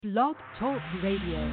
Blog Talk Radio.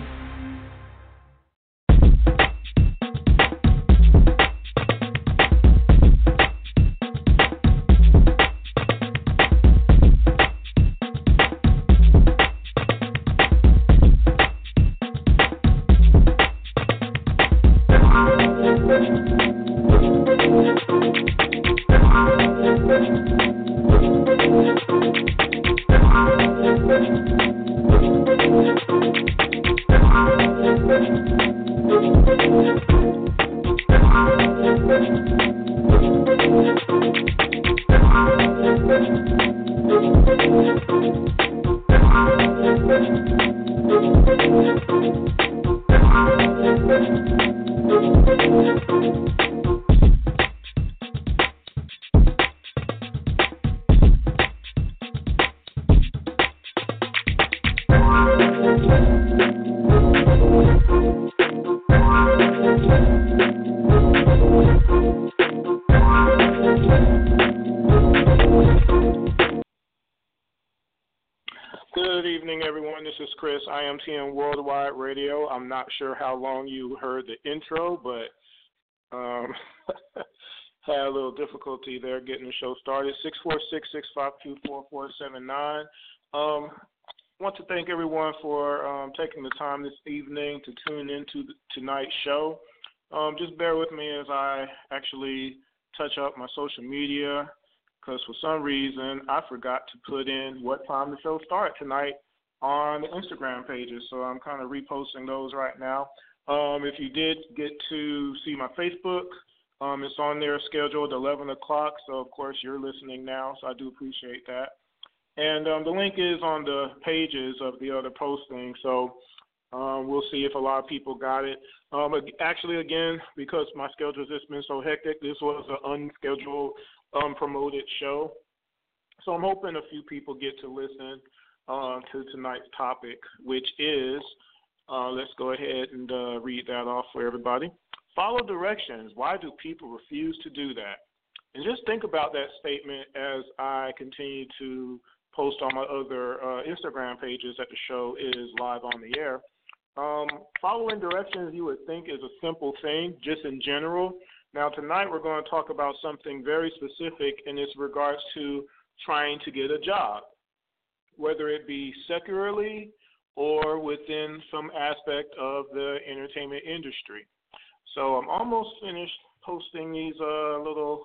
Good evening, everyone. This is Chris, IMTN Worldwide Radio. I'm not sure how long you heard the intro, but had a little difficulty there getting the show started. 646-652-4479. Want to thank everyone for taking the time this evening to tune into tonight's show. Just bear with me as I actually touch up my social media, because for some reason I forgot to put in what time the show starts tonight on the Instagram pages. So I'm kind of reposting those right now. If you did get to see my Facebook, it's on there scheduled 11 o'clock. So, of course, you're listening now, so I do appreciate that. And the link is on the pages of the other postings. So we'll see if a lot of people got it. Actually, again, because my schedule has just been so hectic, this was an unscheduled promoted show. So I'm hoping a few people get to listen to tonight's topic, which is, let's go ahead and read that off for everybody. Follow directions. Why do people refuse to do that? And just think about that statement as I continue to post on my other Instagram pages that the show is live on the air. Following directions you would think is a simple thing, just in general. Now, tonight we're going to talk about something very specific, and it's regards to trying to get a job, whether it be secularly or within some aspect of the entertainment industry. So I'm almost finished posting these little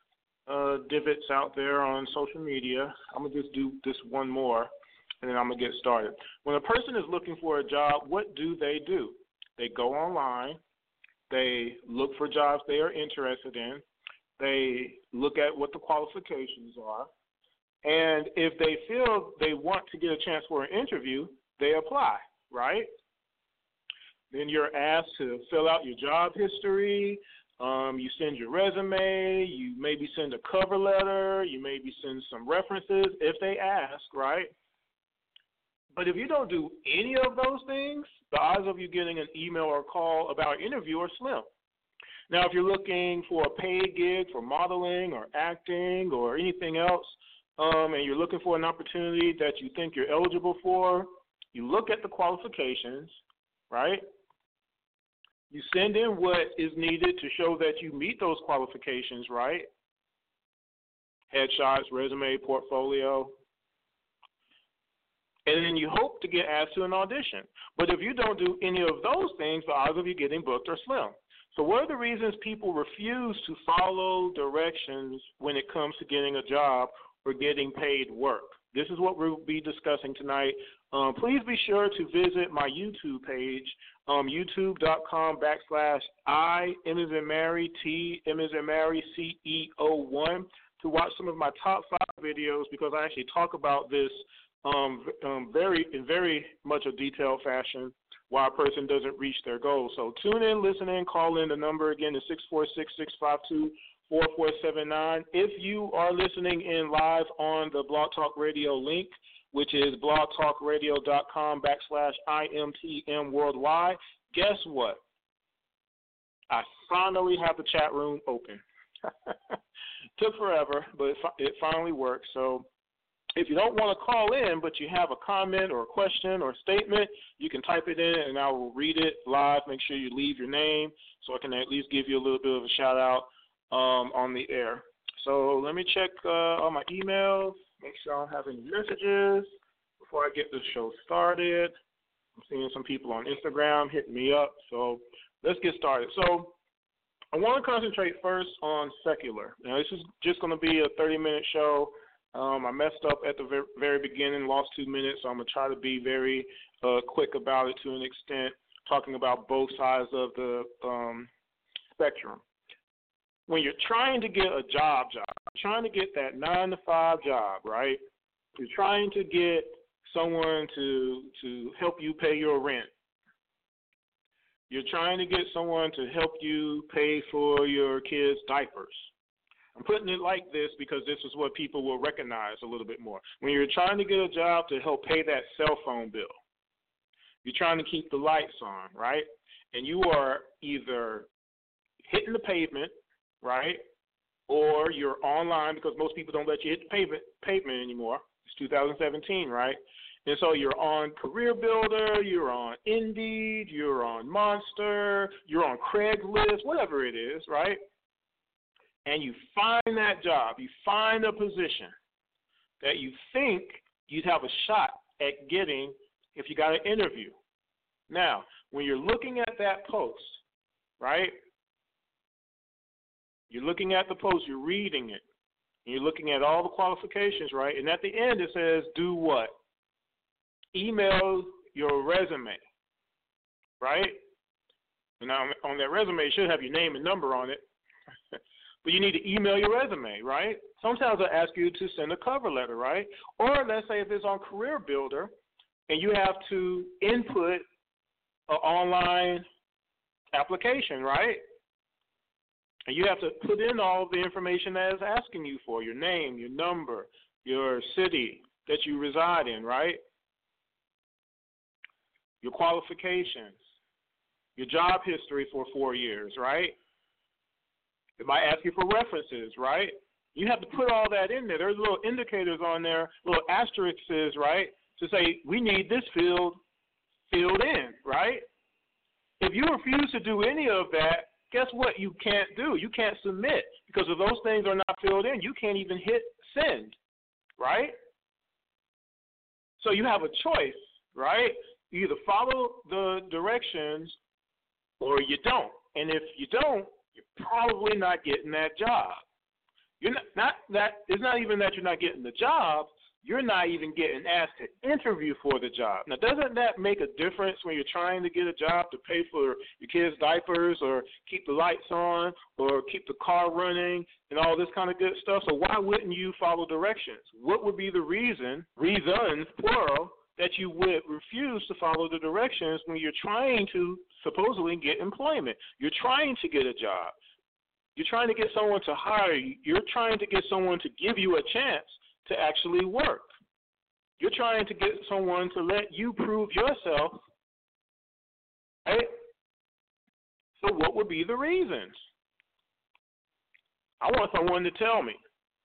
divots out there on social media. I'm going to just do this one more, and then I'm going to get started. When a person is looking for a job, what do? They go online. They look for jobs they are interested in. They look at what the qualifications are. And if they feel they want to get a chance for an interview, they apply, right? Then you're asked to fill out your job history. You send your resume. You maybe send a cover letter. You maybe send some references if they ask, right? But if you don't do any of those things, the odds of you getting an email or call about an interview are slim. Now, if you're looking for a paid gig for modeling or acting or anything else, and you're looking for an opportunity that you think you're eligible for, you look at the qualifications, right? You send in what is needed to show that you meet those qualifications, right? Headshots, resume, portfolio. And then you hope to get asked to an audition. But if you don't do any of those things, the odds of you getting booked are slim. So what are the reasons people refuse to follow directions when it comes to getting a job or getting paid work? This is what we'll be discussing tonight. Please be sure to visit my YouTube page, youtube.com/I, M as in Mary, T, M as in Mary, CEO1, to watch some of my top 5 videos, because I actually talk about this in very much a detailed fashion, why a person doesn't reach their goals. So tune in, listen in, call in. The number again is 646-652-4479. If you are listening in live on the Blog Talk Radio link, which is blogtalkradio.com/IMTM Worldwide, guess what? I finally have the chat room open. Took forever, but it finally worked. So If you don't want to call in, but you have a comment or a question or a statement, you can type it in, and I will read it live. Make sure you leave your name so I can at least give you a little bit of a shout-out on the air. So let me check all my emails, make sure I don't have any messages before I get the show started. I'm seeing some people on Instagram hitting me up, so let's get started. So I want to concentrate first on secular. Now, this is just going to be a 30-minute show. I messed up at the very beginning, lost 2 minutes, so I'm going to try to be very quick about it to an extent, talking about both sides of the spectrum. When you're trying to get a job, trying to get that 9-to-5 job, right? You're trying to get someone to help you pay your rent. You're trying to get someone to help you pay for your kids' diapers. I'm putting it like this because this is what people will recognize a little bit more. When you're trying to get a job to help pay that cell phone bill, you're trying to keep the lights on, right? And you are either hitting the pavement, right, or you're online because most people don't let you hit the pavement anymore. It's 2017, right? And so you're on Career Builder, you're on Indeed, you're on Monster, you're on Craigslist, whatever it is, right? And you find that job, you find a position that you think you'd have a shot at getting if you got an interview. Now, when you're looking at that post, right, you're looking at the post, you're reading it, and you're looking at all the qualifications, right, and at the end it says, do what? Email your resume, right? And now on that resume, it should have your name and number on it. But you need to email your resume, right? Sometimes they'll ask you to send a cover letter, right? Or let's say if it's on Career Builder and you have to input an online application, right? And you have to put in all the information that it's asking you for, your name, your number, your city that you reside in, right? Your qualifications, your job history for 4 years, right? It might ask you for references, right? You have to put all that in there. There's little indicators on there, little asterisks, right, to say we need this field filled in, right? If you refuse to do any of that, guess what you can't do? You can't submit because if those things are not filled in, you can't even hit send, right? So you have a choice, right? You either follow the directions or you don't. And if you don't, you're probably not getting that job. You're not that. It's not even that you're not getting the job. You're not even getting asked to interview for the job. Now, doesn't that make a difference when you're trying to get a job to pay for your kids' diapers or keep the lights on or keep the car running and all this kind of good stuff? So why wouldn't you follow directions? What would be the reasons, plural, that you would refuse to follow the directions when you're trying to supposedly get employment? You're trying to get a job. You're trying to get someone to hire you. You're trying to get someone to give you a chance to actually work. You're trying to get someone to let you prove yourself, right? So what would be the reasons? I want someone to tell me.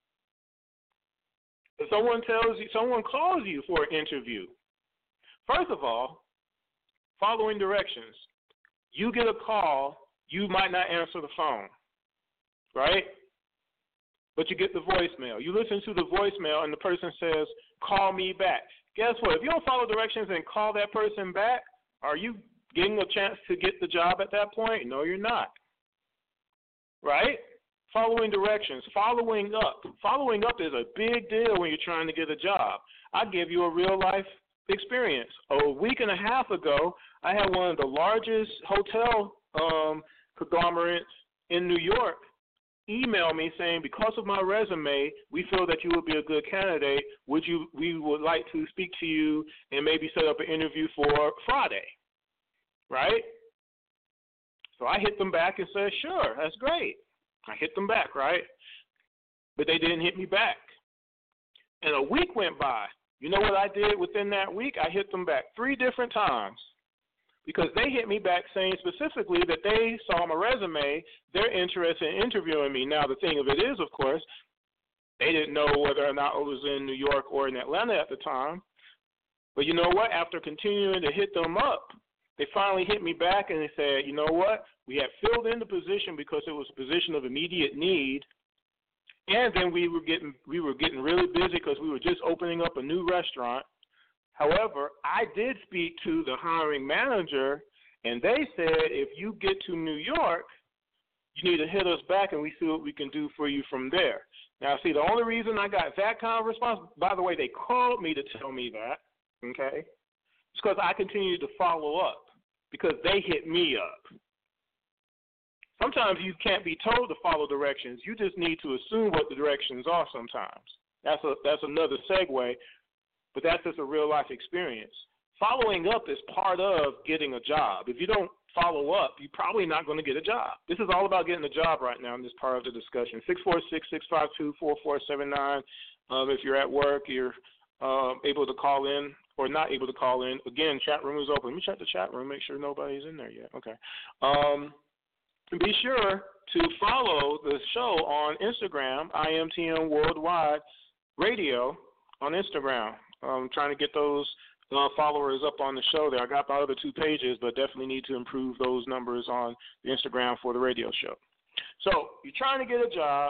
If someone calls you for an interview, first of all, following directions. You get a call, you might not answer the phone, right? But you get the voicemail. You listen to the voicemail and the person says, call me back. Guess what? If you don't follow directions and call that person back, are you getting a chance to get the job at that point? No, you're not, right? Following directions, following up. Following up is a big deal when you're trying to get a job. I'll give you a real-life experience. A week and a half ago, I had one of the largest hotel conglomerates in New York email me saying, because of my resume, we feel that you would be a good candidate. We would like to speak to you and maybe set up an interview for Friday, right? So I hit them back and said, sure, that's great. I hit them back, right? But they didn't hit me back. And a week went by. You know what I did within that week? I hit them back 3 different times because they hit me back saying specifically that they saw my resume, they're interested in interviewing me. Now, the thing of it is, of course, They didn't know whether or not I was in New York or in Atlanta at the time. But you know what? After continuing to hit them up, they finally hit me back and they said, you know what? We had filled in the position because it was a position of immediate need. And then we were getting really busy because we were just opening up a new restaurant. However, I did speak to the hiring manager, and they said if you get to New York, you need to hit us back and we see what we can do for you from there. Now, see, the only reason I got that kind of response, by the way, they called me to tell me that, okay, it's because I continued to follow up because they hit me up. Sometimes you can't be told to follow directions. You just need to assume what the directions are sometimes. That's another segue, but that's just a real-life experience. Following up is part of getting a job. If you don't follow up, you're probably not going to get a job. This is all about getting a job right now in this part of the discussion. 646-652-4479. If you're at work, you're able to call in or not able to call in. Again, chat room is open. Let me check the chat room, make sure nobody's in there yet. Okay. Be sure to follow the show on Instagram, IMTM Worldwide Radio on Instagram. I'm trying to get those followers up on the show there. I got my other 2 pages, but definitely need to improve those numbers on the Instagram for the radio show. So you're trying to get a job.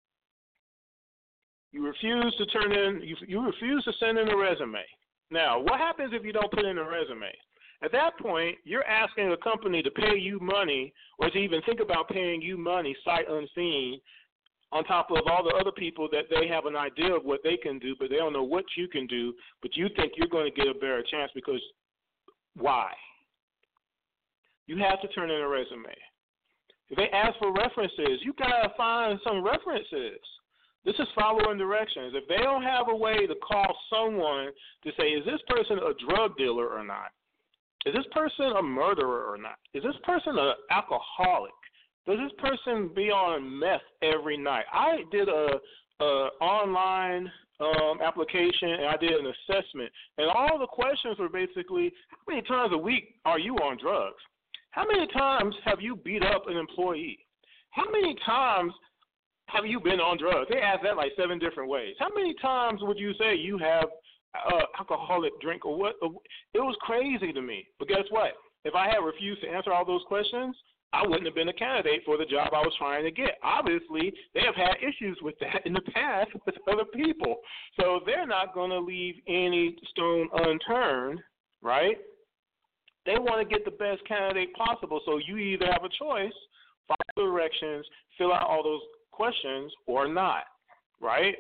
You refuse to you refuse to send in a resume. Now, what happens if you don't put in a resume? At that point, you're asking a company to pay you money or to even think about paying you money sight unseen on top of all the other people that they have an idea of what they can do, but they don't know what you can do, but you think you're going to get a better chance because why? You have to turn in a resume. If they ask for references, you got to find some references. This is following directions. If they don't have a way to call someone to say, is this person a drug dealer or not? Is this person a murderer or not? Is this person an alcoholic? Does this person be on meth every night? I did a online application, and I did an assessment, and all the questions were basically, how many times a week are you on drugs? How many times have you beat up an employee? How many times have you been on drugs? They asked that like 7 different ways. How many times would you say you have alcoholic drink or what? It was crazy to me. But guess what? If I had refused to answer all those questions, I wouldn't have been a candidate for the job I was trying to get. Obviously, they have had issues with that in the past with other people. So they're not going to leave any stone unturned, right? They want to get the best candidate possible. So you either have a choice, follow directions, fill out all those questions, or not, right?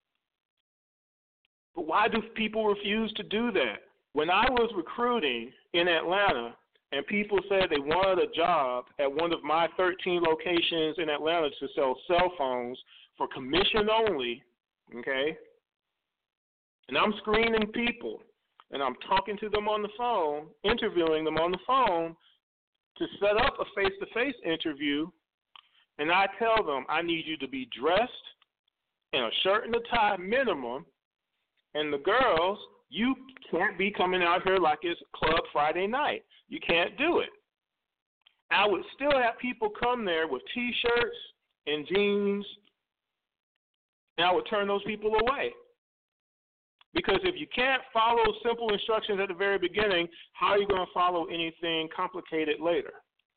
But why do people refuse to do that? When I was recruiting in Atlanta and people said they wanted a job at one of my 13 locations in Atlanta to sell cell phones for commission only, okay, and I'm screening people and I'm talking to them on the phone, interviewing them on the phone to set up a face-to-face interview, and I tell them I need you to be dressed in a shirt and a tie minimum. And the girls, you can't be coming out here like it's Club Friday night. You can't do it. I would still have people come there with T-shirts and jeans, and I would turn those people away. Because if you can't follow simple instructions at the very beginning, how are you going to follow anything complicated later?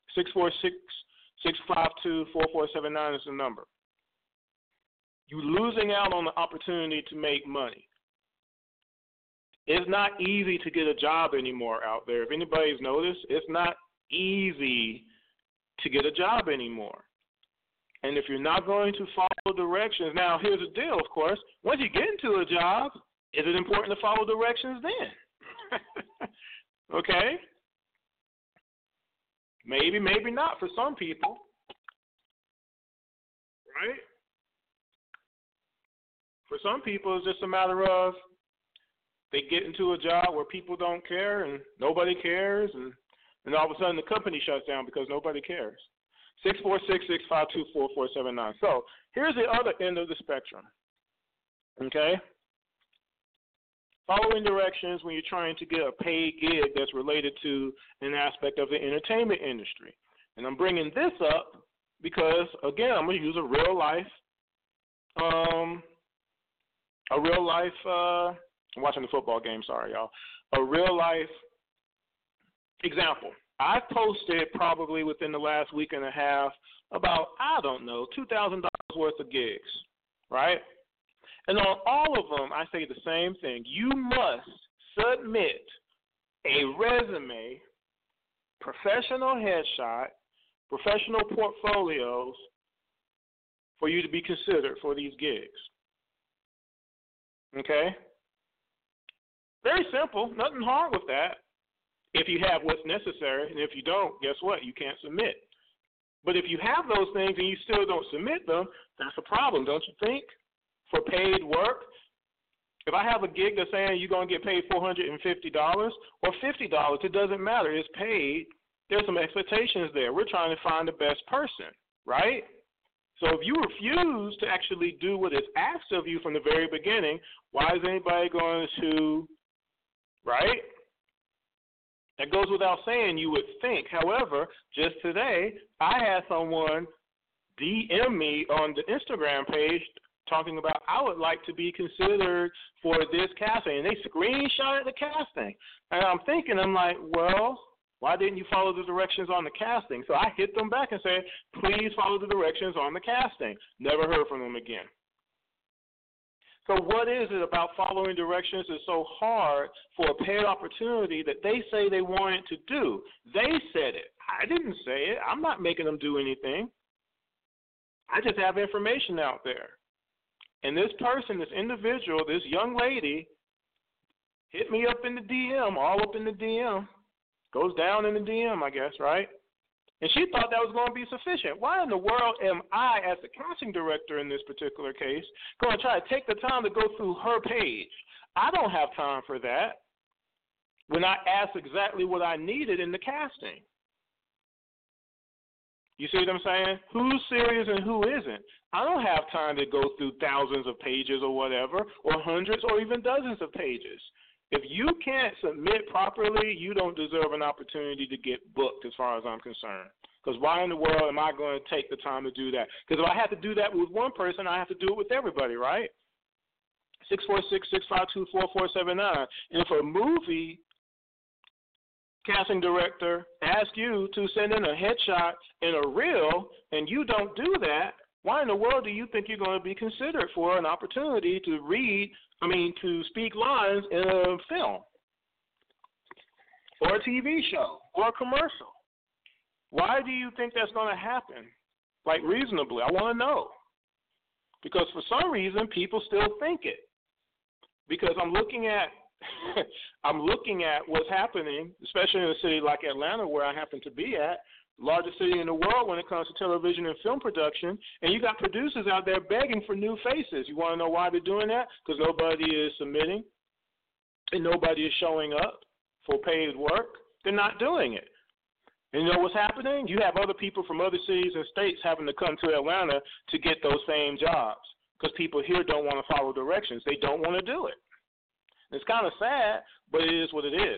646-652-4479 is the number. You're losing out on the opportunity to make money. It's not easy to get a job anymore out there. If anybody's noticed, it's not easy to get a job anymore. And if you're not going to follow directions, now here's the deal, of course. Once you get into a job, is it important to follow directions then? Okay? Maybe, maybe not for some people. Right? For some people, it's just a matter of they get into a job where people don't care and nobody cares, and all of a sudden the company shuts down because nobody cares. 646-652-4479. So here's the other end of the spectrum. Okay? Following directions when you're trying to get a paid gig that's related to an aspect of the entertainment industry. And I'm bringing this up because, again, I'm going to use a real-life a real life, I'm watching the football game, sorry, y'all. A real life example. I posted probably within the last week and a half about, I don't know, $2,000 worth of gigs, right? And on all of them, I say the same thing. You must submit a resume, professional headshot, professional portfolios for you to be considered for these gigs. Okay? Very simple. Nothing hard with that. If you have what's necessary, and if you don't, guess what? You can't submit. But if you have those things and you still don't submit them, that's a problem, don't you think? For paid work, if I have a gig that's saying you're going to get paid $450 or $50, it doesn't matter. It's paid. There's some expectations there. We're trying to find the best person, right? So if you refuse to actually do what is asked of you from the very beginning, why is anybody going to, right? That goes without saying, you would think. However, just today, I had someone DM me on the Instagram page talking about I would like to be considered for this casting. And they screenshotted the casting. And I'm like, well, why didn't you follow the directions on the casting? So I hit them back and said, please follow the directions on the casting. Never heard from them again. So what is it about following directions that's so hard for a paid opportunity that they say they wanted to do? They said it. I didn't say it. I'm not making them do anything. I just have information out there. And this person, this individual, this young lady, hit me up in the DM, all up in the DM. Goes down in the DM, I guess, right? And she thought that was going to be sufficient. Why in the world am I, as the casting director in this particular case, going to try to take the time to go through her page? I don't have time for that when I asked exactly what I needed in the casting. You see what I'm saying? Who's serious and who isn't? I don't have time to go through thousands of pages or whatever, or hundreds or even dozens of pages. If you can't submit properly, you don't deserve an opportunity to get booked as far as I'm concerned. Because why in the world am I going to take the time to do that? Because if I have to do that with one person, I have to do it with everybody, right? 646-652-4479. And if a movie casting director asks you to send in a headshot and a reel and you don't do that, why in the world do you think you're going to be considered for an opportunity to speak lines in a film or a TV show or a commercial? Why do you think that's going to happen? Like reasonably, I want to know. Because for some reason, people still think it. Because I'm looking at what's happening, especially in a city like Atlanta, where I happen to be at, largest city in the world when it comes to television and film production, and you got producers out there begging for new faces. You want to know why they're doing that? Because nobody is submitting and nobody is showing up for paid work. They're not doing it. And you know what's happening? You have other people from other cities and states having to come to Atlanta to get those same jobs because people here don't want to follow directions. They don't want to do it. It's kind of sad, but it is what it is.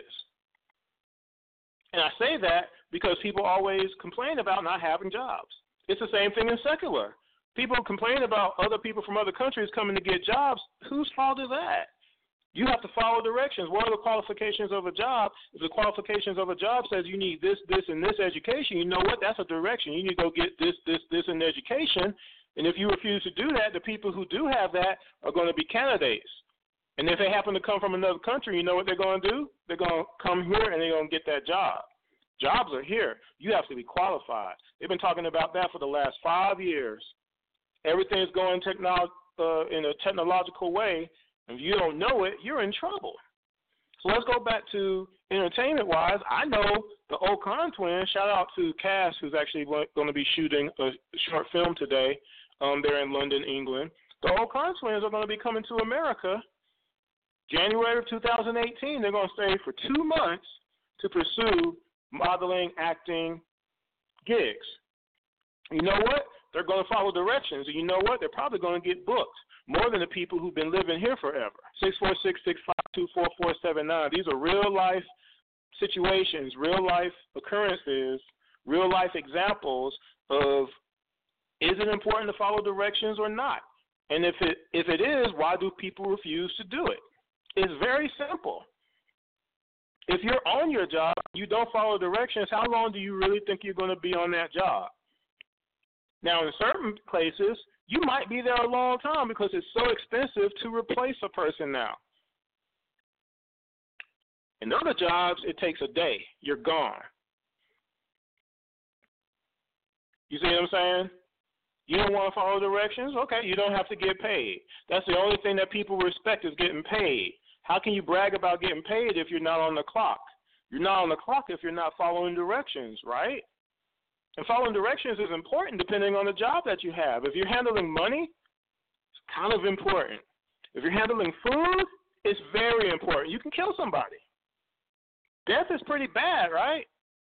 And I say that because people always complain about not having jobs. It's the same thing in secular. People complain about other people from other countries coming to get jobs. Whose fault is that? You have to follow directions. What are the qualifications of a job? If the qualifications of a job says you need this, and this education, you know what? That's a direction. You need to go get this, in education. And if you refuse to do that, the people who do have that are going to be candidates. And if they happen to come from another country, you know what they're going to do? They're going to come here and they're going to get that job. Jobs are here. You have to be qualified. They've been talking about that for the last 5 years. Everything is going in a technological way. If you don't know it, you're in trouble. So let's go back to entertainment-wise. I know the O'Khan twins. Shout out to Cass, who's actually going to be shooting a short film today. They're in London, England. The O'Khan twins are going to be coming to America January of 2018. They're going to stay for 2 months to pursue modeling, acting gigs. You know what? They're going to follow directions. And you know what? They're probably going to get booked more than the people who've been living here forever. 646-652-4479. These are real-life situations, real-life occurrences, real-life examples of is it important to follow directions or not? And if it is, why do people refuse to do it? It's very simple. If you're on your job, you don't follow directions, how long do you really think you're going to be on that job? Now, in certain places, you might be there a long time because it's so expensive to replace a person now. In other jobs, it takes a day. You're gone. You see what I'm saying? You don't want to follow directions? Okay, you don't have to get paid. That's the only thing that people respect is getting paid. How can you brag about getting paid if you're not on the clock? You're not on the clock if you're not following directions, right? And following directions is important depending on the job that you have. If you're handling money, it's kind of important. If you're handling food, it's very important. You can kill somebody. Death is pretty bad, right?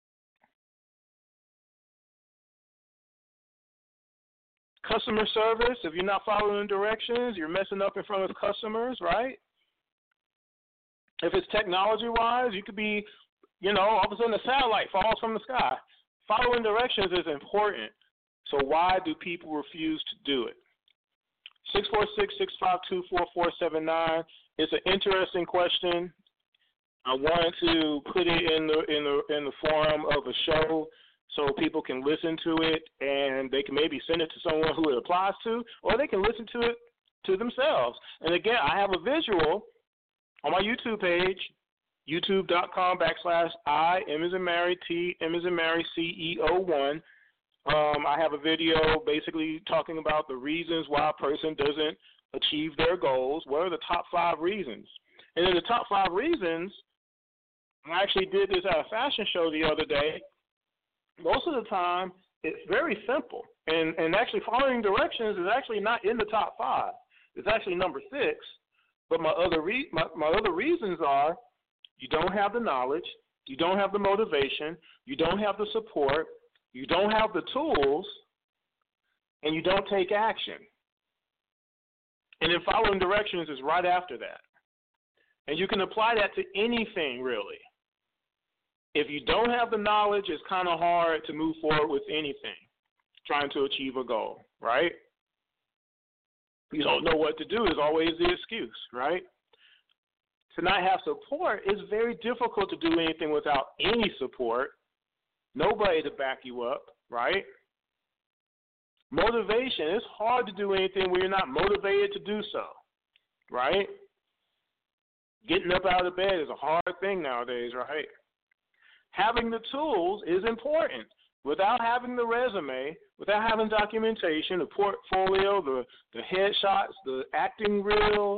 Customer service, if you're not following directions, you're messing up in front of customers, right? If it's technology-wise, you could be, all of a sudden a satellite falls from the sky. Following directions is important. So why do people refuse to do it? 646-652-4479. It's an interesting question. I wanted to put it in the form of a show so people can listen to it, and they can maybe send it to someone who it applies to, or they can listen to it to themselves. And again, I have a visual on my YouTube page, youtube.com/I M as in Mary, T M as in Mary, CEO1. I have a video basically talking about the reasons why a person doesn't achieve their goals. What are the top 5 reasons? And in the top 5 reasons, I actually did this at a fashion show the other day. Most of the time, it's very simple. And actually following directions is actually not in the top 5. It's actually number 6. But my other reasons are you don't have the knowledge, you don't have the motivation, you don't have the support, you don't have the tools, and you don't take action. And then following directions is right after that. And you can apply that to anything, really. If you don't have the knowledge, it's kind of hard to move forward with anything, trying to achieve a goal, right? You don't know what to do is always the excuse, right? To not have support, it's very difficult to do anything without any support, nobody to back you up, right? Motivation, it's hard to do anything when you're not motivated to do so, right? Getting up out of bed is a hard thing nowadays, right? Having the tools is important. Without having the resume, without having documentation, the portfolio, the headshots, the acting reel,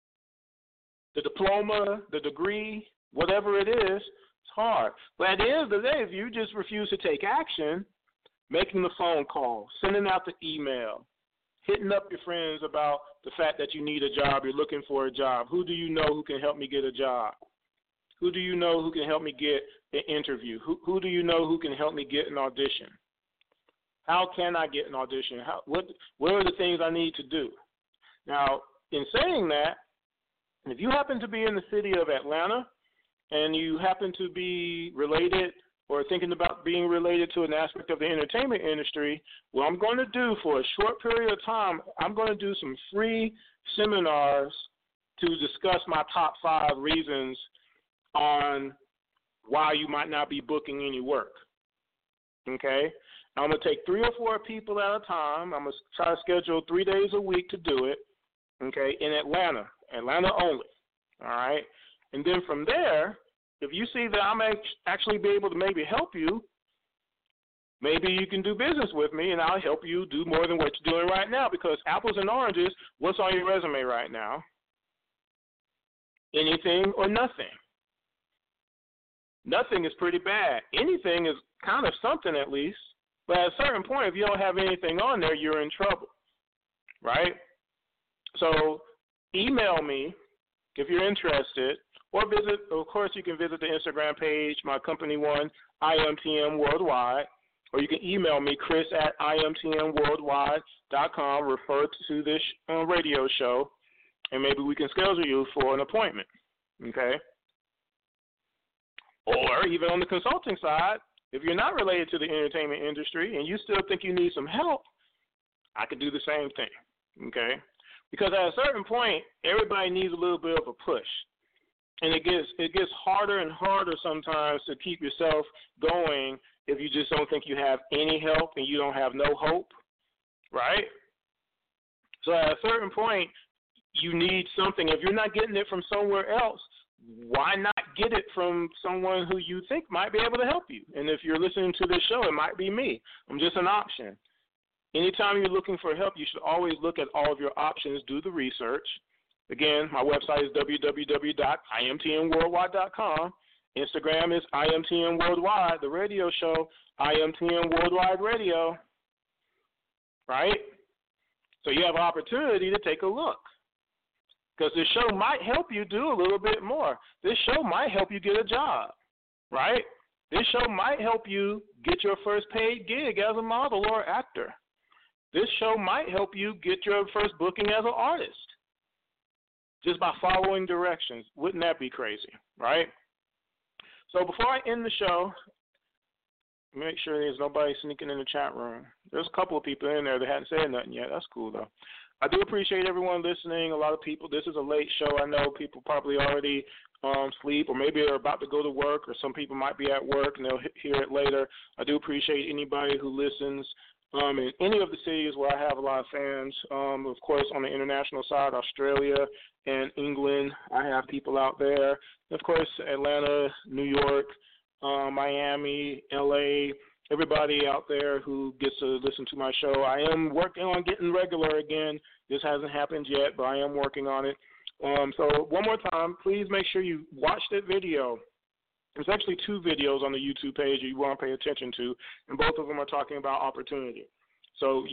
the diploma, the degree, whatever it is, it's hard. But at the end of the day, if you just refuse to take action, making the phone call, sending out the email, hitting up your friends about the fact that you need a job, you're looking for a job. Who do you know who can help me get a job? Who do you know who can help me get an interview? Who do you know who can help me get an audition? How can I get an audition? What are the things I need to do? Now, in saying that, if you happen to be in the city of Atlanta and you happen to be related or thinking about being related to an aspect of the entertainment industry, what I'm going to do for a short period of time, I'm going to do some free seminars to discuss my top 5 reasons on why you might not be booking any work, okay? I'm going to take 3 or 4 people at a time. I'm going to try to schedule 3 days a week to do it, okay, in Atlanta only, all right? And then from there, if you see that I'm actually be able to maybe help you, maybe you can do business with me, and I'll help you do more than what you're doing right now, because apples and oranges, what's on your resume right now? Anything or nothing. Nothing is pretty bad. Anything is kind of something at least. But at a certain point, if you don't have anything on there, you're in trouble, right? So email me if you're interested, or visit, of course, you can visit the Instagram page, my company one, IMTM Worldwide, or you can email me, chris@imtmworldwide.com, refer to this radio show, and maybe we can schedule you for an appointment, okay? Or even on the consulting side, if you're not related to the entertainment industry and you still think you need some help, I could do the same thing, okay? Because at a certain point, everybody needs a little bit of a push. And it gets harder and harder sometimes to keep yourself going if you just don't think you have any help and you don't have no hope, right? So at a certain point, you need something. If you're not getting it from somewhere else, why not get it from someone who you think might be able to help you? And if you're listening to this show, it might be me. I'm just an option. Anytime you're looking for help, you should always look at all of your options, do the research. Again, my website is www.imtnworldwide.com. Instagram is IMTN Worldwide. The radio show, IMTN Worldwide Radio. Right? So you have an opportunity to take a look. Because this show might help you do a little bit more. This show might help you get a job, right? This show might help you get your first paid gig as a model or actor. This show might help you get your first booking as an artist just by following directions. Wouldn't that be crazy, right? So before I end the show, make sure there's nobody sneaking in the chat room. There's a couple of people in there that hadn't said nothing yet. That's cool, though. I do appreciate everyone listening. A lot of people, this is a late show. I know people probably already sleep, or maybe they're about to go to work, or some people might be at work and they'll hear it later. I do appreciate anybody who listens in any of the cities where I have a lot of fans. Of course, on the international side, Australia and England, I have people out there. Of course, Atlanta, New York, Miami, L.A., everybody out there who gets to listen to my show. I am working on getting regular again. This hasn't happened yet, but I am working on it. So one more time, please make sure you watch that video. There's actually 2 videos on the YouTube page you want to pay attention to, and both of them are talking about opportunity. So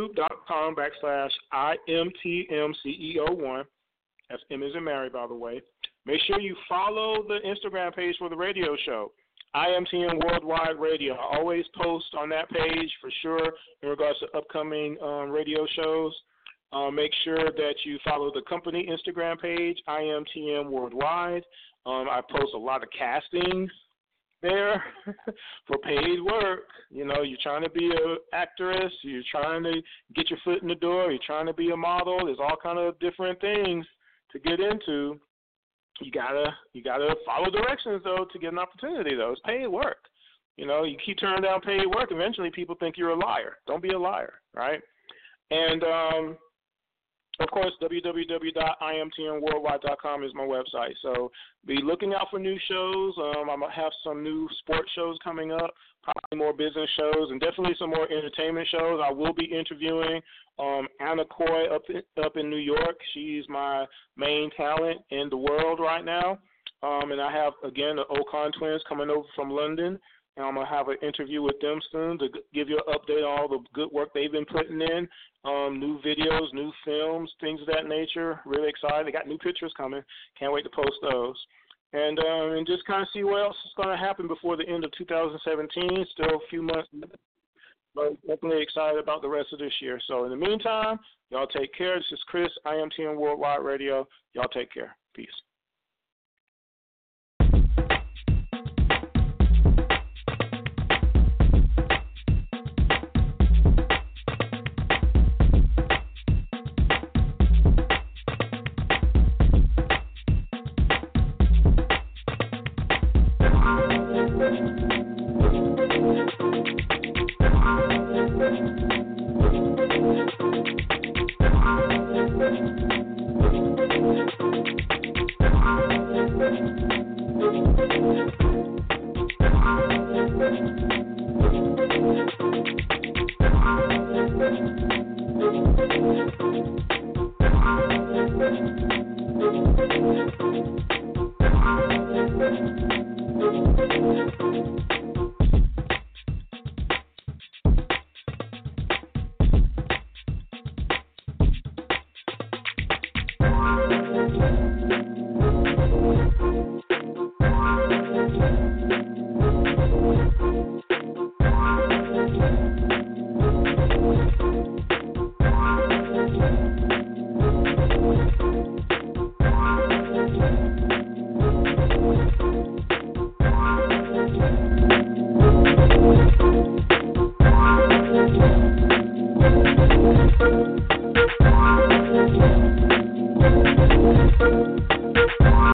youtube.com/IMTMCEO1. That's M as in Mary, by the way. Make sure you follow the Instagram page for the radio show. IMTN Worldwide Radio. I always post on that page for sure in regards to upcoming radio shows. Make sure that you follow the company Instagram page, IMTN Worldwide. I post a lot of castings there for paid work. You know, you're trying to be an actress, you're trying to get your foot in the door, you're trying to be a model. There's all kind of different things to get into. You gotta follow directions, though, to get an opportunity, though. It's paid work. You know, you keep turning down paid work, eventually people think you're a liar. Don't be a liar, right? And, of course, www.imtnworldwide.com is my website. So be looking out for new shows. I'm going to have some new sports shows coming up, probably more business shows, and definitely some more entertainment shows. I will be interviewing Anna Coy up in New York. She's my main talent in the world right now. And I have, again, the Ocon twins coming over from London. And I'm going to have an interview with them soon to give you an update on all the good work they've been putting in, new videos, new films, things of that nature. Really excited. They got new pictures coming. Can't wait to post those. And just kind of see what else is going to happen before the end of 2017. Still a few months, but definitely excited about the rest of this year. So in the meantime, y'all take care. This is Chris, IMTN Worldwide Radio. Y'all take care. Peace.